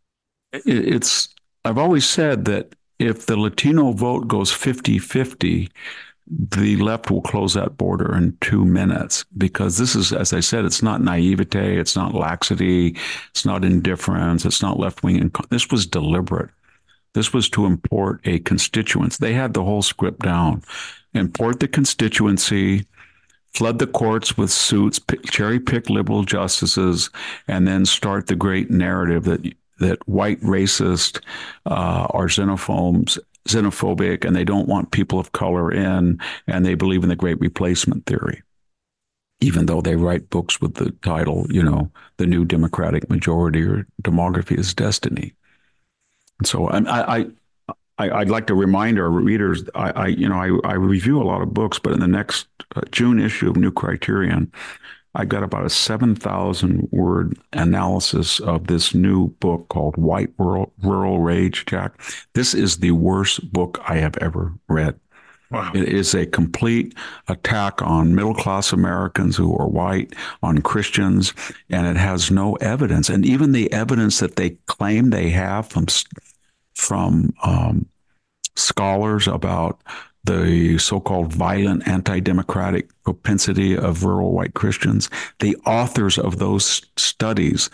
it's, I've always said that if the Latino vote goes fifty-fifty, the left will close that border in two minutes, because this is, as I said, it's not naivete, it's not laxity, it's not indifference, it's not left-wing. This was deliberate. This was to import a constituency. They had the whole script down. Import the constituency, flood the courts with suits, pick, cherry-pick liberal justices, and then start the great narrative that that white racist uh, are xenophobes, xenophobic, and they don't want people of color in, and they believe in the Great Replacement theory, even though they write books with the title, you know, The New Democratic Majority or Demography is Destiny. And so I, I, I, I'd like to remind our readers, I, I you know, I, I review a lot of books, but in the next uh, June issue of New Criterion, I got about a seven thousand word analysis of this new book called White Rural, Rural Rage, Jack. This is the worst book I have ever read. Wow. It is a complete attack on middle-class Americans who are white, on Christians, and it has no evidence. And even the evidence that they claim they have from, from um, scholars about the so-called violent anti-democratic propensity of rural white Christians, the authors of those studies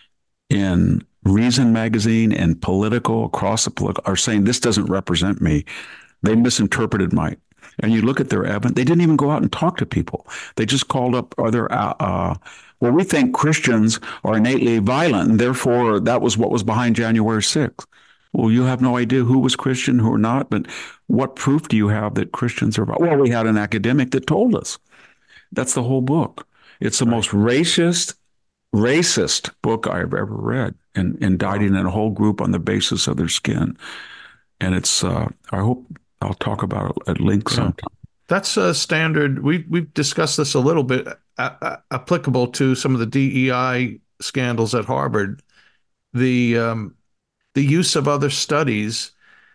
in Reason magazine and Political, across the political, are saying this doesn't represent me. They misinterpreted my, and you look at their evidence, they didn't even go out and talk to people. They just called up other, uh, uh, well, we think Christians are innately violent, and therefore that was what was behind January sixth. Well, you have no idea who was Christian, who are not, but what proof do you have that Christians are violent? Well, we had an academic that told us. That's the whole book. It's the right. most racist, racist book I've ever read, and indicting wow. a whole group on the basis of their skin. And it's, uh, I hope I'll talk about it at length yeah. sometime. That's a standard. We, we've discussed this a little bit, uh, applicable to some of the D E I scandals at Harvard. The um, the use of other studies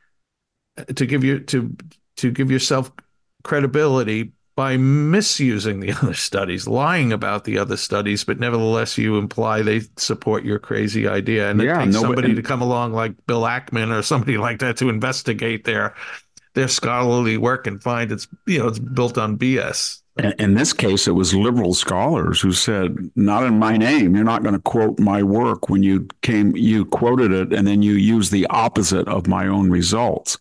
to give you to to give yourself credibility by misusing the other studies, lying about the other studies, but nevertheless you imply they support your crazy idea. And yeah, it takes no, somebody and, to come along like Bill Ackman or somebody like that to investigate their their scholarly work and find it's, you know, it's built on B S. In this case, it was liberal scholars who said, not in my name. You're not going to quote my work when you came, you quoted it, and then you used the opposite of my own results.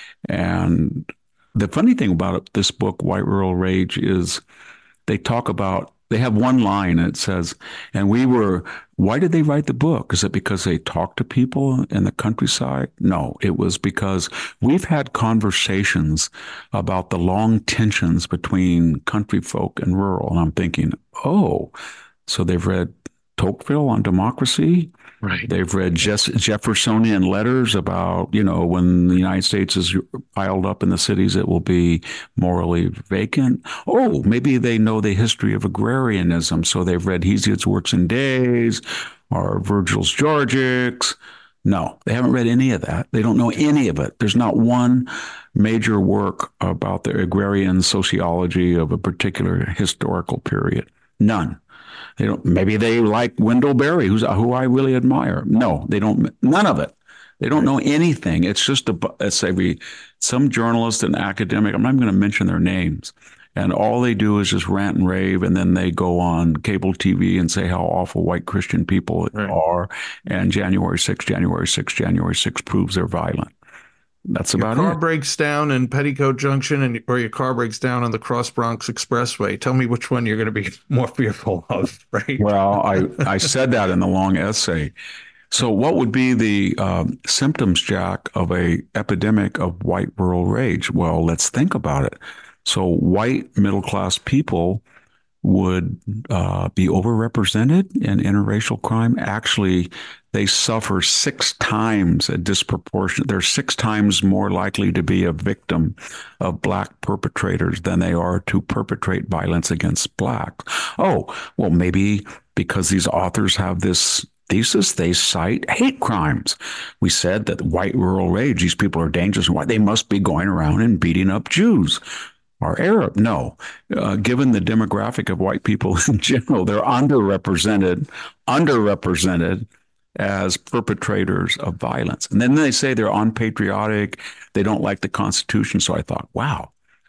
And the funny thing about it, this book, White Rural Rage, is they talk about, they have one line that says, and we were, why did they write the book? Is it because they talked to people in the countryside? No, it was because we've had conversations about the long tensions between country folk and rural. And I'm thinking, oh, so they've read Tocqueville on democracy. Right. They've read Jeff- Jeffersonian letters about, you know, when the United States is piled up in the cities, it will be morally vacant. Oh, maybe they know the history of agrarianism. So they've read Hesiod's Works and Days or Virgil's Georgics. No, they haven't read any of that. They don't know any of it. There's not one major work about the agrarian sociology of a particular historical period. None. They don't. Maybe they like Wendell Berry, who's who I really admire. No, they don't. None of it. They don't know anything. It's just a. It's a some journalist and academic. I'm not even going to mention their names, and all they do is just rant and rave, and then they go on cable T V and say how awful white Christian people right. are. And January sixth, January sixth, January sixth proves they're violent. That's about it. Your car it. breaks down in Petticoat Junction, and or your car breaks down on the Cross Bronx Expressway. Tell me which one you're going to be more fearful of, right? Well, I, I said that in the long essay. So what would be the um, symptoms, Jack, of a epidemic of white rural rage? Well, let's think about it. So white middle-class people would uh, be overrepresented in interracial crime. Actually, they suffer six times a disproportionate. They're six times more likely to be a victim of black perpetrators than they are to perpetrate violence against blacks. Oh, well, maybe because these authors have this thesis, they cite hate crimes. We said that white rural rage, these people are dangerous. Why they must be going around and beating up Jews. Or Arab? No. Uh, given the demographic of white people in general, they're underrepresented, underrepresented as perpetrators of violence. And then they say they're unpatriotic, they don't like the Constitution. So I thought, wow,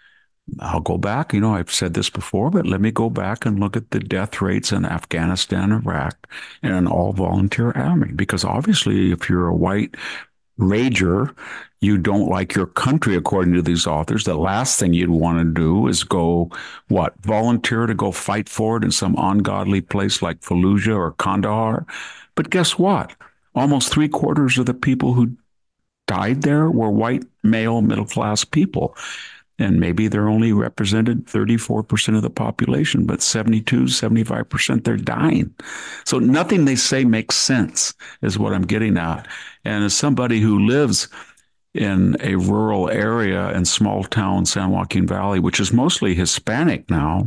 I'll go back. You know, I've said this before, but let me go back and look at the death rates in Afghanistan, Iraq, and an all-volunteer army. Because obviously, if you're a white rager. You don't like your country, according to these authors. The last thing you'd want to do is go, what, volunteer to go fight for it in some ungodly place like Fallujah or Kandahar. But guess what? Almost three quarters of the people who died there were white, male, middle-class people. And maybe they're only represented thirty-four percent of the population, but seventy-two, seventy-five percent they're dying. So nothing they say makes sense is what I'm getting at. And as somebody who lives in a rural area in small town San Joaquin Valley, which is mostly Hispanic now,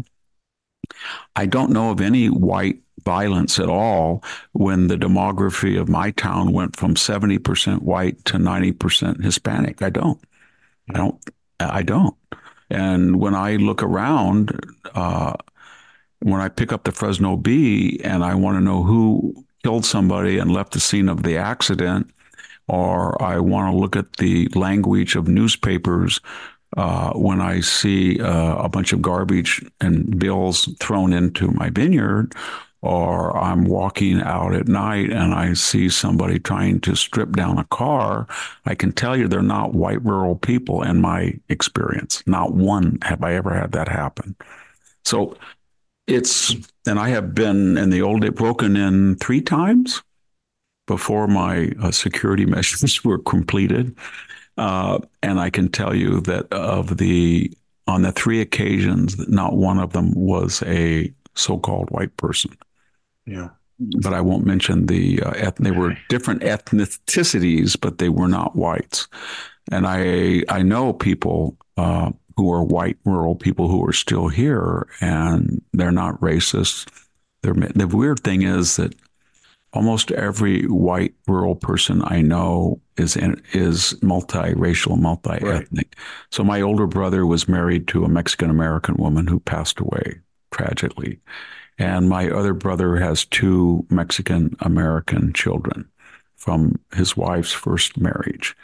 I don't know of any white violence at all when the demography of my town went from seventy percent white to ninety percent Hispanic. I don't. I don't. I don't. And when I look around, uh, when I pick up the Fresno Bee and I want to know who killed somebody and left the scene of the accident, or I want to look at the language of newspapers uh, when I see uh, a bunch of garbage and bills thrown into my vineyard, or I'm walking out at night and I see somebody trying to strip down a car, I can tell you they're not white rural people in my experience. Not one have I ever had that happen. So it's, and I have been in the old day broken in three times before my uh, security measures were completed. Uh, and I can tell you that of the, on the three occasions, not one of them was a so-called white person. Yeah. But I won't mention the, uh, eth- they were different ethnicities, but they were not whites. And I, I know people uh, who are white rural people who are still here, and they're not racist. They're, the weird thing is that almost every white rural person I know is in, is multiracial, multi-ethnic. Right. So my older brother was married to a Mexican-American woman who passed away tragically. And my other brother has two Mexican-American children from his wife's first marriage.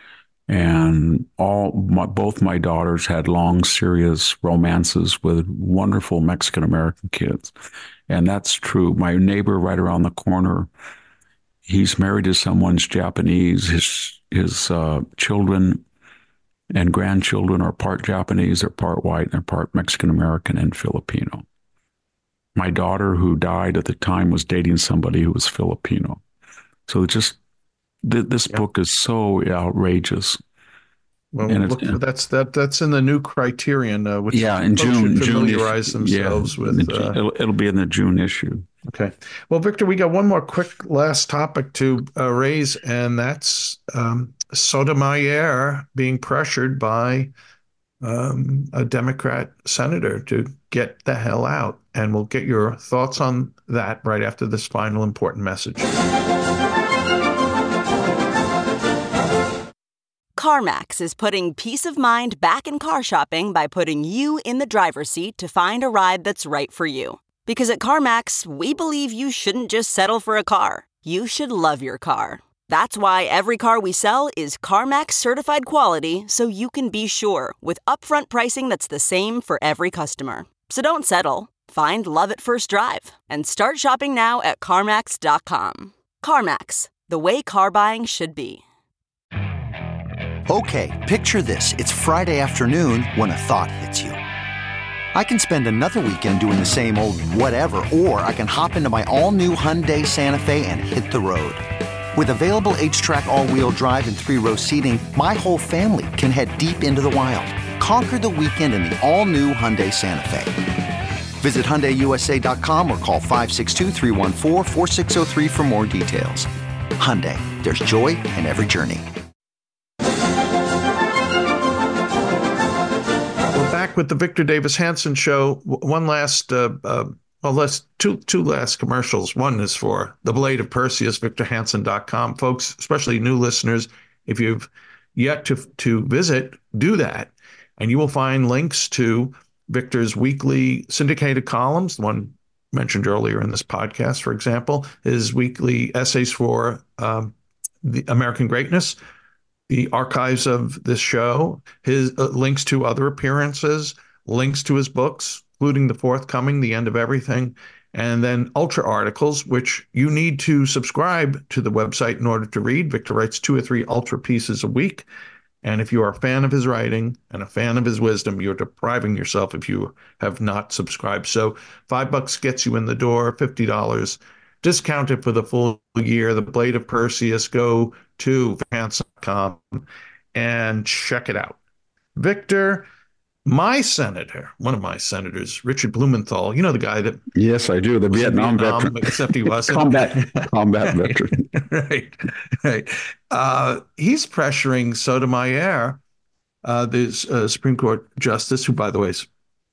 And all my, both my daughters had long, serious romances with wonderful Mexican-American kids. And that's true. My neighbor right around the corner, he's married to someone's Japanese. His his uh, children and grandchildren are part Japanese, they're part white, and they're part Mexican-American and Filipino. My daughter, who died at the time, was dating somebody who was Filipino. So just th- this yeah. book is so outrageous. Well, look, that's that. That's in the new Criterion, uh, which yeah, in June, should familiarize June themselves yeah, with. Uh, it'll, it'll be in the June issue. Okay. Well, Victor, we got one more quick last topic to uh, raise, and that's um, Sotomayor being pressured by um, a Democrat senator to get the hell out. And we'll get your thoughts on that right after this final important message. CarMax is putting peace of mind back in car shopping by putting you in the driver's seat to find a ride that's right for you. Because at CarMax, we believe you shouldn't just settle for a car. You should love your car. That's why every car we sell is CarMax certified quality, so you can be sure with upfront pricing that's the same for every customer. So don't settle. Find love at first drive and start shopping now at CarMax dot com. CarMax, the way car buying should be. Okay, picture this. It's Friday afternoon when a thought hits you. I can spend another weekend doing the same old whatever, or I can hop into my all-new Hyundai Santa Fe and hit the road. With available H-Track all-wheel drive and three-row seating, my whole family can head deep into the wild. Conquer the weekend in the all-new Hyundai Santa Fe. Visit Hyundai U S A dot com or call five six two, three one four, four six zero three for more details. Hyundai, there's joy in every journey. We're back with the Victor Davis Hanson Show. One last, uh, uh, well, let's two two last commercials. One is for The Blade of Perseus, victor hanson dot com. Folks, especially new listeners, if you've yet to to visit, do that. And you will find links to Victor's weekly syndicated columns, the one mentioned earlier in this podcast, for example, his weekly essays for um, the American Greatness, the archives of this show, his uh, links to other appearances, links to his books, including the forthcoming The End of Everything, and then Ultra articles, which you need to subscribe to the website in order to read. Victor writes two or three Ultra pieces a week. And if you are a fan of his writing and a fan of his wisdom, you're depriving yourself if you have not subscribed. So five bucks gets you in the door, fifty dollars discounted for the full year. The Blade of Perseus. Go to vance dot com and check it out. Victor, my senator, one of my senators, Richard Blumenthal, you know the guy that... Yes, I do. The Vietnam, Vietnam veteran. Except he wasn't. combat, combat veteran. right, right. Uh, he's pressuring Sotomayor, uh, the uh, Supreme Court justice, who, by the way, is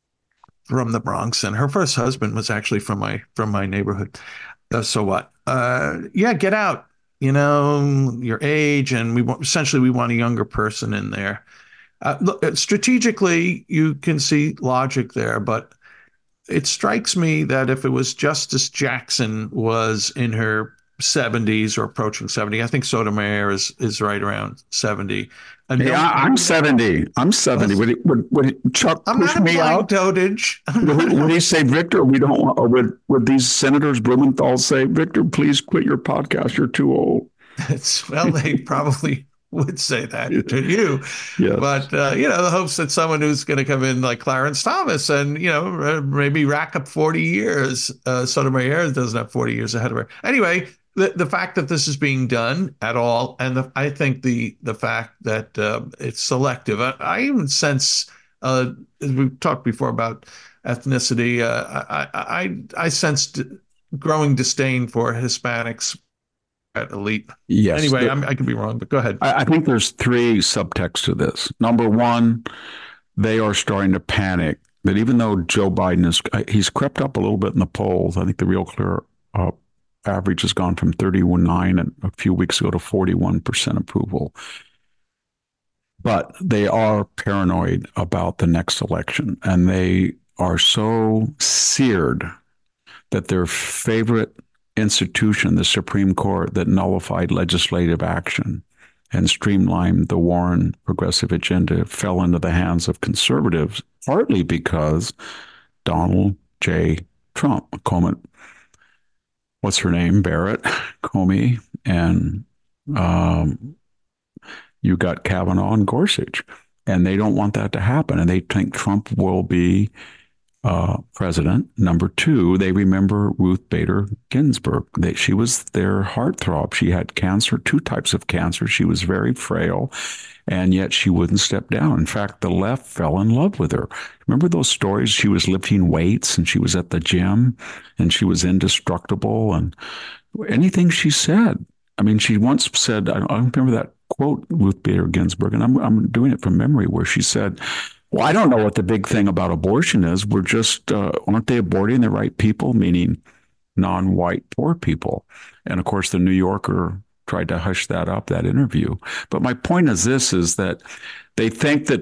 from the Bronx, and her first husband was actually from my from my neighborhood. Uh, so what? Uh, yeah, get out. You know, your age, and we want, essentially we want a younger person in there. Uh, look, strategically, you can see logic there, but it strikes me that if it was Justice Jackson was in her seventies or approaching seventy, I think Sotomayor is is right around seventy. And yeah, no, I'm seventy. I'm seventy. Would, he, would, would Chuck I'm push not me out? Dotage. would, would he say, Victor, we don't want, or would, would these senators, Blumenthal, say, Victor, please quit your podcast. You're too old. It's, well, they probably would say that to you. Yes. But, uh, you know, the hopes that someone who's going to come in like Clarence Thomas and, you know, maybe rack up forty years. Uh, Sotomayor doesn't have forty years ahead of her. Anyway, the, the fact that this is being done at all, and the, I think the the fact that uh, it's selective. I, I even sense, uh, as we've talked before about ethnicity, uh, I, I, I sensed growing disdain for Hispanics at elite. Yes. Anyway, there, I'm, I could be wrong, but go ahead. I, I think there's three subtexts to this. Number one, they are starting to panic that even though Joe Biden is, he's crept up a little bit in the polls. I think the Real Clear uh, average has gone from thirty-nine and a few weeks ago to forty-one percent approval. But they are paranoid about the next election, and they are so seared that their favorite institution, the Supreme Court, that nullified legislative action and streamlined the Warren progressive agenda, fell into the hands of conservatives, partly because Donald J. Trump, Comey, what's her name, Barrett, Comey, and um, you got Kavanaugh and Gorsuch, and they don't want that to happen, and they think Trump will be Uh, president. Number two, they remember Ruth Bader Ginsburg. They, she was their heartthrob. She had cancer, two types of cancer. She was very frail, and yet she wouldn't step down. In fact, the left fell in love with her. Remember those stories? She was lifting weights, and she was at the gym, and she was indestructible, and anything she said. I mean, she once said, I, I remember that quote, Ruth Bader Ginsburg, and I'm, I'm doing it from memory, where she said, well, I don't know what the big thing about abortion is. We're just, uh, aren't they aborting the right people, meaning non-white poor people? And of course, the New Yorker tried to hush that up, that interview. But my point is this, is that they think that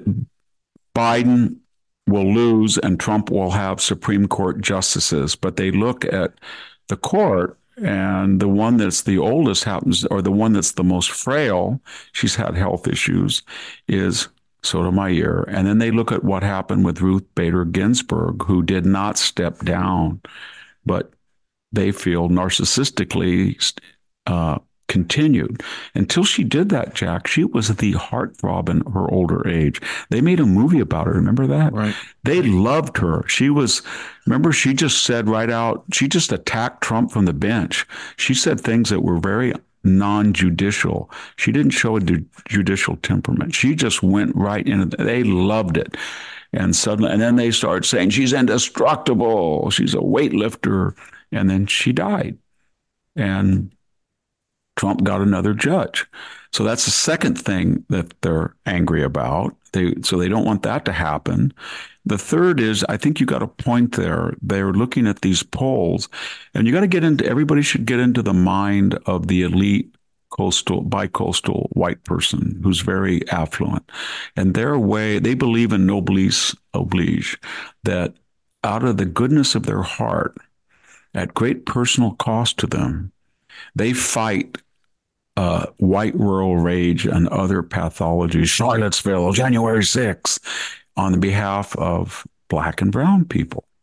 Biden will lose and Trump will have Supreme Court justices, but they look at the court, and the one that's the oldest happens, or the one that's the most frail, she's had health issues, is Sotomayor. And then they look at what happened with Ruth Bader Ginsburg, who did not step down, but they feel narcissistically uh, continued. Until she did that, Jack, she was the heartthrob in her older age. They made a movie about her. Remember that? Right. They loved her. She was, remember, she just said right out, she just attacked Trump from the bench. She said things that were very non-judicial. She didn't show a du- judicial temperament. She just went right in. They loved it. And suddenly, and then they started saying, she's indestructible. She's a weightlifter. And then she died. And Trump got another judge. So that's the second thing that they're angry about. They, so they don't want that to happen. The third is, I think you got a point there. They're looking at these polls, and you got to get into, everybody should get into the mind of the elite coastal, bi-coastal white person who's very affluent. And their way, they believe in noblesse oblige, that out of the goodness of their heart, at great personal cost to them, they fight uh, white rural rage and other pathologies, Charlottesville, January sixth, on behalf of black and brown people.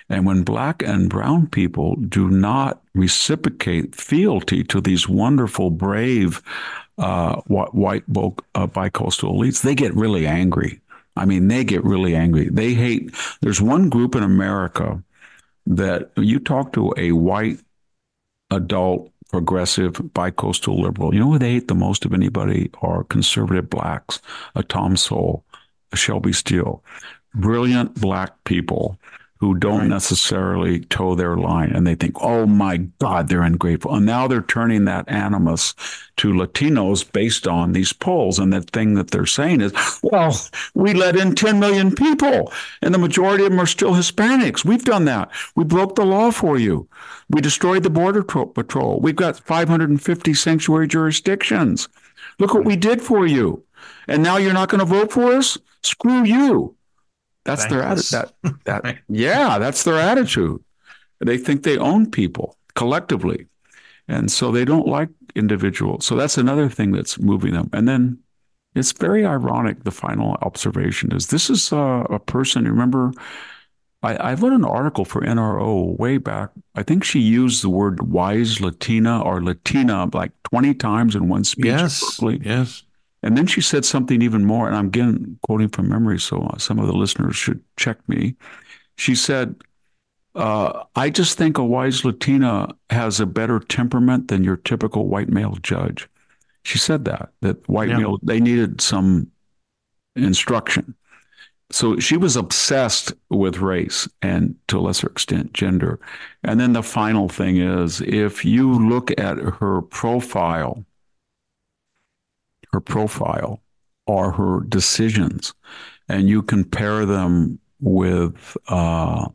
And when black and brown people do not reciprocate fealty to these wonderful, brave uh, white uh, bicoastal elites, they get really angry. I mean, they get really angry. They hate. There's one group in America that you talk to a white adult progressive bicoastal liberal, you know who they hate the most of anybody are conservative blacks, a Tom Sowell, a Shelby Steele, brilliant black people who don't right. necessarily toe their line. And they think, oh my God, they're ungrateful. And now they're turning that animus to Latinos based on these polls. And the thing that they're saying is, well, we let in ten million people and the majority of them are still Hispanics. We've done that. We broke the law for you. We destroyed the Border Patrol. We've got five hundred fifty sanctuary jurisdictions. Look what we did for you. And now you're not going to vote for us? Screw you. That's Thank their attitude. That, that, yeah, that's their attitude. They think they own people collectively. And so they don't like individuals. So that's another thing that's moving them. And then it's very ironic. The final observation is this is a, a person, remember, I, I wrote an article for N R O way back. I think she used the word wise Latina or Latina like twenty times in one speech. Yes, yes. And then she said something even more, and I'm again quoting from memory, so some of the listeners should check me. She said, uh, I just think a wise Latina has a better temperament than your typical white male judge. She said that, that white yeah. male, they needed some instruction. So she was obsessed with race and, to a lesser extent, gender. And then the final thing is, if you look at her profile, her profile or her decisions, and you compare them with uh,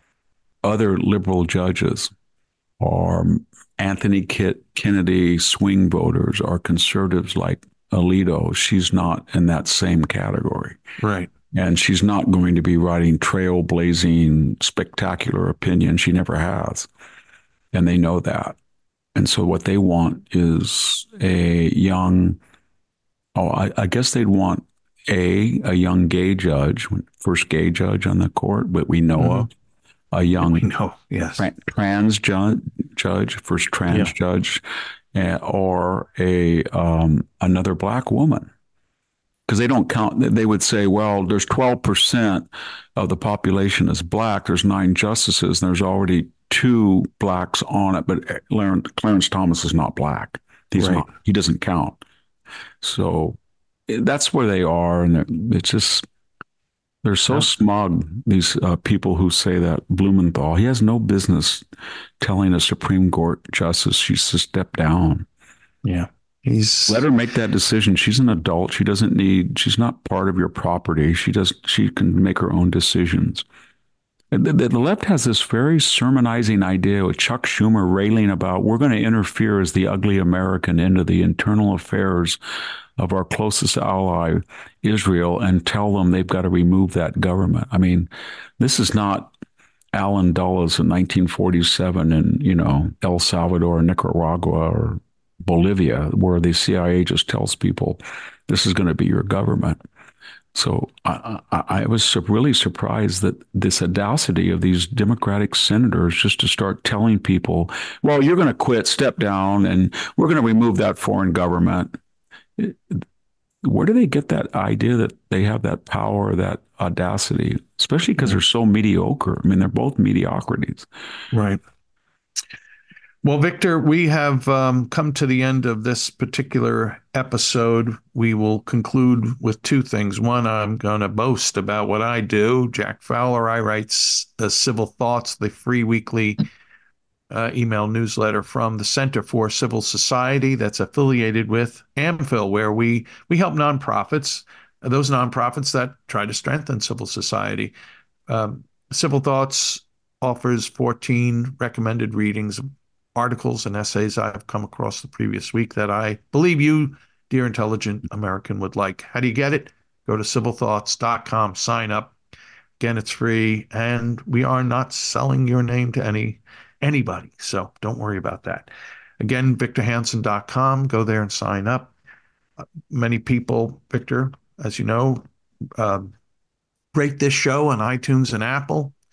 other liberal judges or Anthony Kennedy swing voters or conservatives like Alito, she's not in that same category. Right. And she's not going to be writing trailblazing, spectacular opinion. She never has. And they know that. And so what they want is a young Oh, I, I guess they'd want a a young gay judge, first gay judge on the court, but we know mm-hmm. of a young we know, yes. tra- trans ju- judge, first trans yeah. judge, uh, or a um, another black woman, because they don't count. They would say, well, there's twelve percent of the population is black. There's nine justices, and there's already two blacks on it. But Clarence Thomas is not black. He's right. not. He doesn't count. So that's where they are. And it's just, they're so yeah. smug, these uh, people who say that. Blumenthal, he has no business telling a Supreme Court justice she should step down. Yeah. He's let her make that decision. She's an adult. She doesn't need, she's not part of your property. She does, she can make her own decisions. The, the left has this very sermonizing idea with Chuck Schumer railing about, we're going to interfere as the ugly American into the internal affairs of our closest ally, Israel, and tell them they've got to remove that government. I mean, this is not Alan Dulles in nineteen forty-seven in, you know, El Salvador, Nicaragua, or Bolivia, where the C I A just tells people, this is going to be your government. So I, I, I was really surprised that this audacity of these Democratic senators just to start telling people, well, you're going to quit, step down, and we're going to remove that foreign government. Where do they get that idea that they have that power, that audacity, especially because they're so mediocre? I mean, they're both mediocrities. Right. Well, Victor, we have um, come to the end of this particular episode. We will conclude with two things. One, I'm going to boast about what I do. Jack Fowler, I write uh, Civil Thoughts, the free weekly uh, email newsletter from the Center for Civil Society that's affiliated with AmFil, where we, we help nonprofits, those nonprofits that try to strengthen civil society. Um, Civil Thoughts offers fourteen recommended readings, articles and essays I've come across the previous week that I believe you, dear intelligent American, would like. How do you get it? Go to civil thoughts dot com, sign up. Again, it's free, and we are not selling your name to any anybody, so don't worry about that. Again, victor hansen dot com, go there and sign up. Uh, many people, Victor, as you know, uh, rate this show on iTunes and Apple.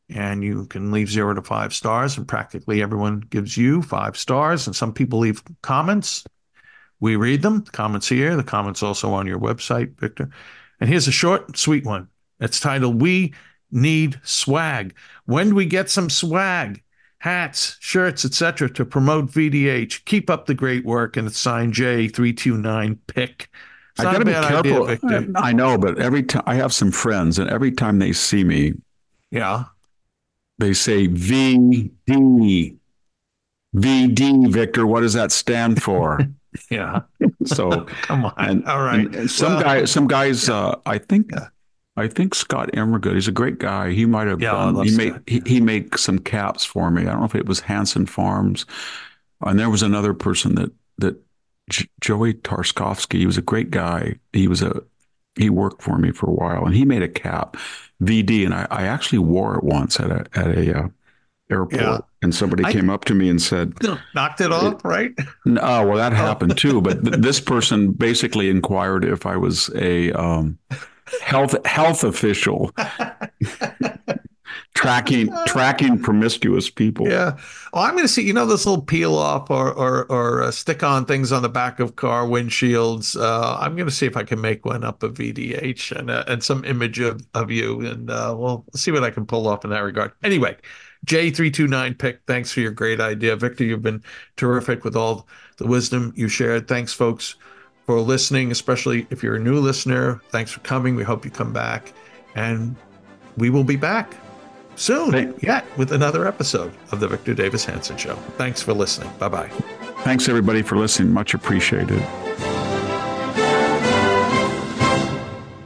and you can leave zero to five stars, and practically everyone gives you five stars, and some people leave comments. We read them, the comments here, the comments also on your website, Victor. And here's a short, sweet one. It's titled, We Need Swag. When do we get some swag? Hats, shirts, et cetera to promote V D H. Keep up the great work. And it's signed J three two nine Pick. It's I not gotta a bad be careful. idea, Victor. I know, but every time I have some friends, and every time they see me, Yeah. they say V D. V D, Victor. What does that stand for? Yeah. So come on. And, all right. And some well, guy, some guys. Yeah. Uh, I think. Yeah. I think Scott Emergood. He's a great guy. He might have. Yeah, Um, I love he Scott. made. He, he made some caps for me. I don't know if it was Hanson Farms, and there was another person that that J- Joey Tarskovsky. He was a great guy. He was a. He worked for me for a while, and he made a cap, V D, and I, I actually wore it once at a at a uh, airport, yeah. and somebody I, came up to me and said, "Knocked it off, it, right?" No, well, that happened oh. too. But th- this person basically inquired if I was a um, health health official tracking tracking promiscuous people. Yeah. Well, I'm going to see. You know, this little peel off or or or uh, stick on things on the back of car windshields. Uh, I'm going to see if I can make one up of V D H and uh, and some image of of you, and uh, we'll see what I can pull off in that regard. Anyway. J three two nine Pick, thanks for your great idea. Victor, you've been terrific with all the wisdom you shared. Thanks, folks, for listening, especially if you're a new listener. Thanks for coming. We hope you come back. And we will be back soon Thanks. yet with another episode of the Victor Davis Hanson Show. Thanks for listening. Bye-bye. Thanks, everybody, for listening. Much appreciated.